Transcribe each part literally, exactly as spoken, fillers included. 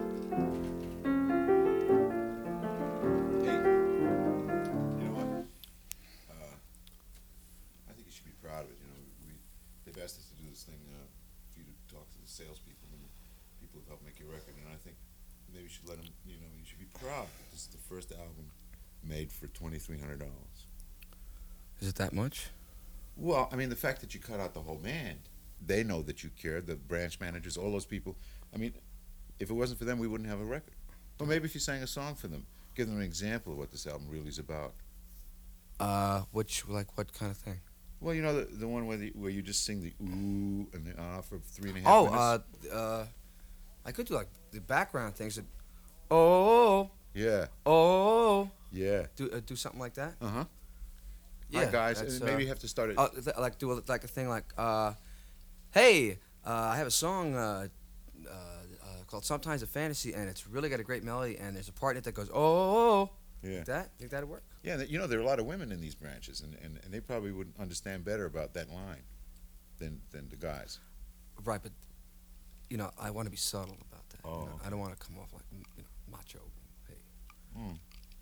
You know what? Uh, I think you should be proud of it. You know, we they've asked us to do this thing uh, for you to talk to the salespeople and people who help make your record, and I think maybe you should let them. You know, you should be proud that this is the first album made for twenty three hundred dollars. Is it that much? Well, I mean, the fact that you cut out the whole band, they know that you care. The branch managers, all those people. I mean, if it wasn't for them, we wouldn't have a record. But maybe if you sang a song for them, give them an example of what this album really is about. Uh, which, like, what kind of thing? Well, you know, the, the one where, the, where you just sing the ooh and the ah for three and a half Oh, minutes. uh, uh, I could do, like, the background things. That, oh, Yeah, oh, yeah. do uh, do something like that. Uh-huh. Yeah, All right, guys, that's, and maybe uh, you have to start it. Oh, th- like do a, like a thing like, uh, hey, uh, I have a song uh, uh, uh, called "Sometimes a Fantasy," and it's really got a great melody, and there's a part in it that goes, oh, yeah. like that. Think that'd work? Yeah, th- you know, there are a lot of women in these branches, and, and, and they probably would understand better about that line than than the guys. Right, but you know, I want to be subtle about that. Oh, You know? okay. I don't want to come off like you know, macho. Hey, Mm.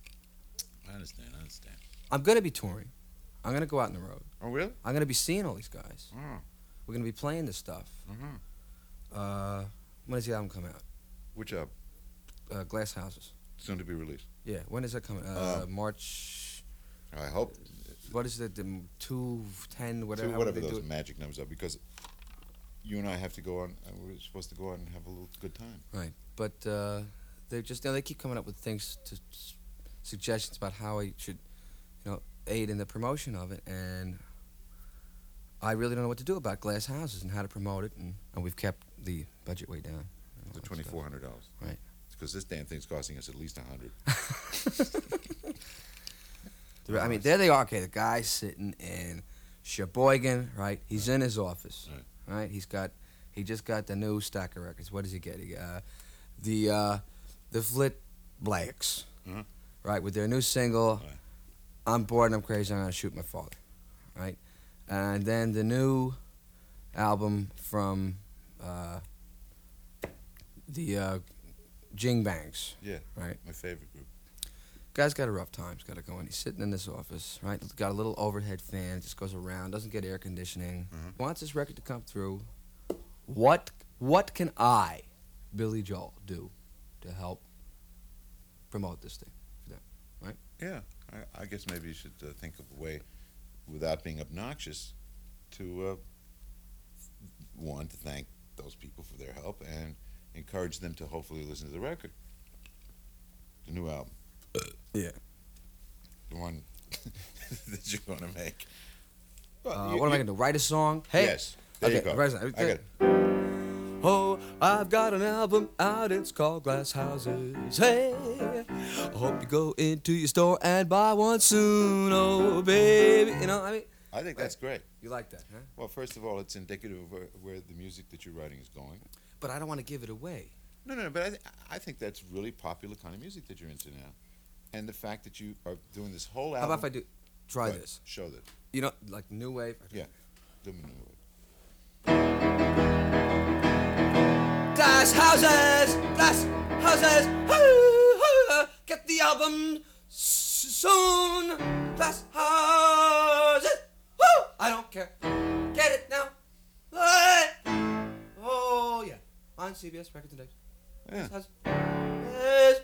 I understand, I understand. I'm gonna be touring. I'm gonna go out on the road. Oh, really? I'm gonna be seeing all these guys. Oh, We're gonna be playing this stuff. uh-huh. Uh, when does the album come out? Which up? Uh, Glass Houses. Soon to be released. Yeah, when is that coming? Uh, Uh, March. I hope. What is it? The two ten whatever. Two, however whatever they do those it. magic numbers are, because you and I have to go on. Uh, we're supposed to go on and have a little good time. Right, but uh, they just you know, they keep coming up with things to s- suggestions about how I should, you know, aid in the promotion of it, and I really don't know what to do about Glass Houses and how to promote it, and, and we've kept the budget way down. and all The that twenty stuff. four hundred dollars. Right. Because this damn thing's costing us at least a hundred. I mean, there they are. Okay, the guy's sitting in Sheboygan, right? He's in his office, Right. right? He's got, he just got the new stack of records. What does he get? He got uh, the uh, the Flit Blacks, Uh-huh. right? With their new single, Right. "I'm Bored and I'm Crazy, I'm Gonna Shoot My Father," right? And then the new album from uh, the uh, Jing Bangs, Yeah. right? My favorite group. Guy's got a rough time. He's got to go in. He's sitting in this office, right? Got a little overhead fan. Just goes around. Doesn't get air conditioning. Mhm. Wants this record to come through. What What can I, Billy Joel, do to help promote this thing for them? Yeah. I, I guess maybe you should uh, think of a way, without being obnoxious, to uh, one to thank those people for their help and encourage them to hopefully listen to the record, the new album. Yeah. The one that you're going to make. Uh, you- what am I you- gonna do? Write a song? Hey. Yes. There Okay. you go. write a song. I got it. Oh, I've got an album out, it's called Glass Houses. Hey, I hope you go into your store and buy one soon. Oh, baby. You know, I mean, I think that's great. you like that, huh? Well, first of all, it's indicative of where, where the music that you're writing is going. But I don't want to give it away. No, no, no, but I, th- I think that's really popular kind of music that you're into now. And the fact that you are doing this whole How album. about if I do, try Go ahead, this? Show that. You know, like new wave. Yeah. Do them in a way. Glass houses, glass houses. Hoo, hoo, get the album s- soon. Glass houses. Woo! I don't care. Get it now. Hey. Oh yeah, on C B S Records and Tapes. Yeah. Glass houses.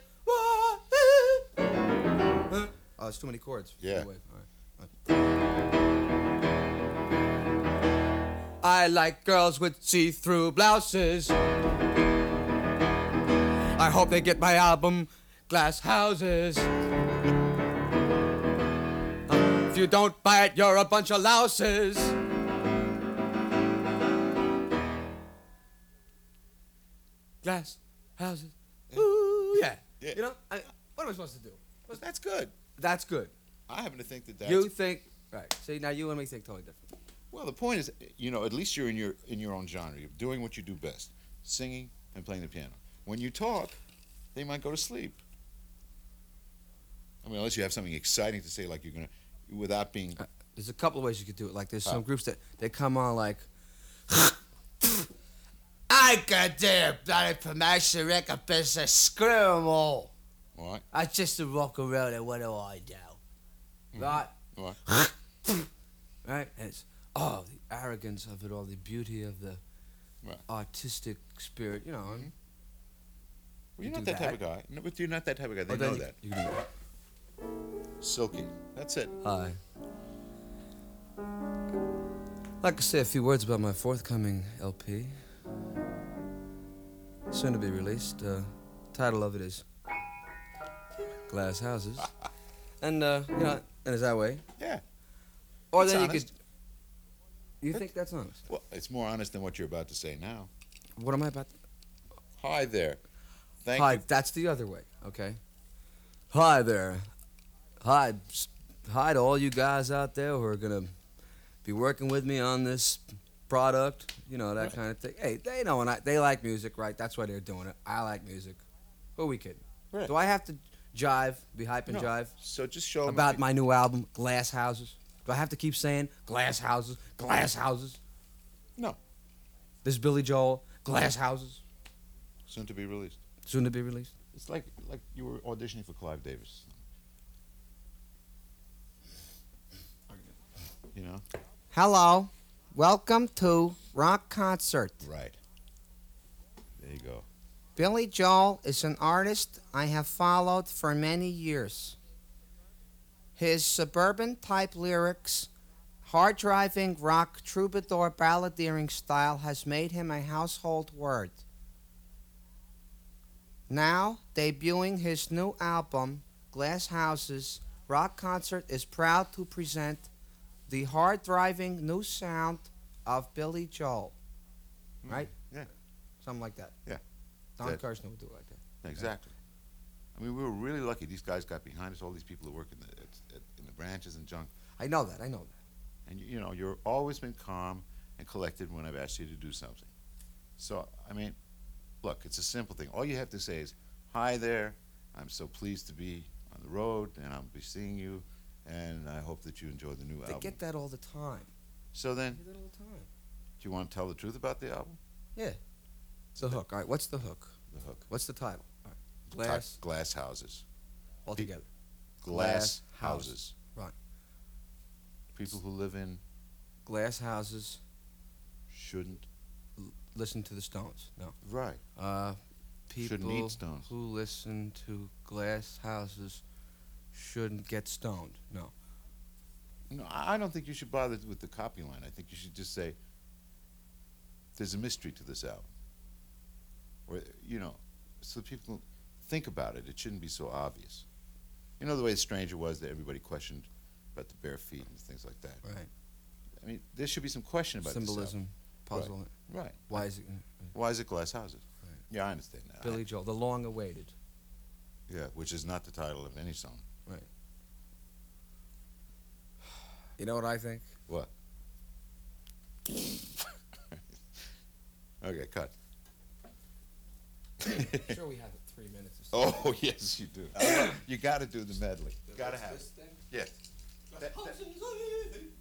Huh? Oh, it's too many chords. for Yeah. new wave. All right. I like girls with see-through blouses. I hope they get my album, Glass Houses. Uh, if you don't buy it, you're a bunch of louses. Glass Houses. Ooh, yeah. Yeah. You know, I, what am I supposed to do? But that's good. That's good. I happen to think that that's. You think, right. See, now you and me think totally different. Well, the point is, you know, at least you're in your in your own genre. You're doing what you do best, singing and playing the piano. When you talk, they might go to sleep. I mean, unless you have something exciting to say, like you're gonna, without being. Uh, There's a couple of ways you could do it. Like there's How? some groups that they come on like, I I got their bloody promotion record business. Screw 'em all. What? I just a rock and roll and what do I do? Right? What? Right? And it's, oh, the arrogance of it all, the beauty of the Right. artistic spirit, you know. Mhm. Well, You you're not do that, type that. of guy. No, but you're not that type of guy. They Oh, then know you- that. You can do that. Silky. That's it. Hi. I'd like to say a few words about my forthcoming L P. Soon to be released. Uh, title of it is Glass Houses. And, uh, you know, and it's that way. Yeah. Or That's then honest. you could... You think that's honest? Well, it's more honest than what you're about to say now. What am I about to... Hi there. Thank Hi, you. that's the other way, okay? Hi there. Hi, s- hi to all you guys out there who are gonna be working with me on this product, you know, that Right. kind of thing. Hey, they know and I, they like music, right? That's why they're doing it. I like music. Who are we kidding? Right. Do I have to jive, be hype and No. jive So just show 'em about if my new album, Glass Houses? Do I have to keep saying Glass Houses, Glass Houses? No. This is Billy Joel, Glass Houses, you- soon to be released. soon to be released. It's like like you were auditioning for Clive Davis. You know? Hello, welcome to Rock Concert. Right. There you go. Billy Joel is an artist I have followed for many years. His suburban type lyrics, hard driving rock troubadour balladeering style has made him a household word. Now, debuting his new album, Glass Houses, Rock Concert is proud to present the hard driving new sound of Billy Joel. Right? Yeah. Something like that. Yeah. Don That- Kirshner would do it like that. Exactly. I mean, we were really lucky. These guys got behind us. All these people who work in the at, at, in the branches and junk. I know that. I know that. And you, you know, you're always been calm and collected when I've asked you to do something. So I mean, look, it's a simple thing. All you have to say is, "Hi there. I'm so pleased to be on the road, and I'll be seeing you, and I hope that you enjoy the new They album." get that all the time. So then, They get that all the time. do you want to tell the truth about the album? Yeah. It's the hook. All right. What's the hook? The hook. What's the title? All right. Ti- Glass glass houses. all together. Glass, Glass houses. Right. People who live in Glass houses. shouldn't. Listen to the Stones. No. Right. Uh, people Shouldn't eat stones. who listen to glass houses shouldn't get stoned. No. No, I I don't think you should bother with the copy line. I think you should just say, there's a mystery to this album. Or, you know, so people think about it. It shouldn't be so obvious. You know the way The Stranger was that everybody questioned about the bare feet and things like that. Right. I mean, there should be some question about Symbolism, puzzle. This album. Right. Why is it? Why is it glass houses? Right. Yeah, I understand that. Billy Joel, the long-awaited. I- yeah, which is not the title of any song. You know what I think? What? Okay, cut. Sure, we have it three minutes or so. Oh, yes, you do. You got to do the medley. Got to have it. This thing? Yeah. That- that- Houses,